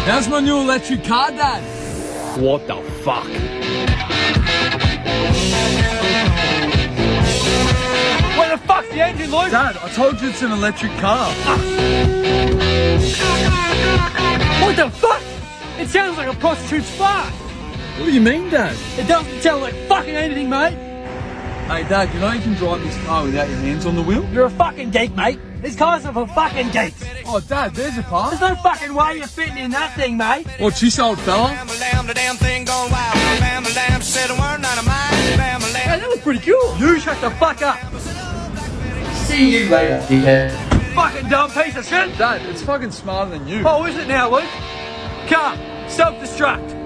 How's my new electric car, Dad? What the fuck? Where the fuck's the engine, Luke? Dad, I told you it's an electric car. What the fuck? It sounds like a prostitute's fart. What do you mean, Dad? It doesn't sound like fucking anything, mate. Hey, Dad, you know you can drive this car without your hands on the wheel? You're a fucking geek, mate. These cars are for fucking geeks. Oh, Dad, there's your part. There's no fucking way you're fitting in that thing, mate. What she sold, fella? The damn thing going wild. Said a word, not a mind. Hey, that was pretty cool. You shut the fuck up. See you later, dickhead. Fucking dumb piece of shit. Dad, it's fucking smarter than you. Oh, is it now, Luke? Car, self-destruct.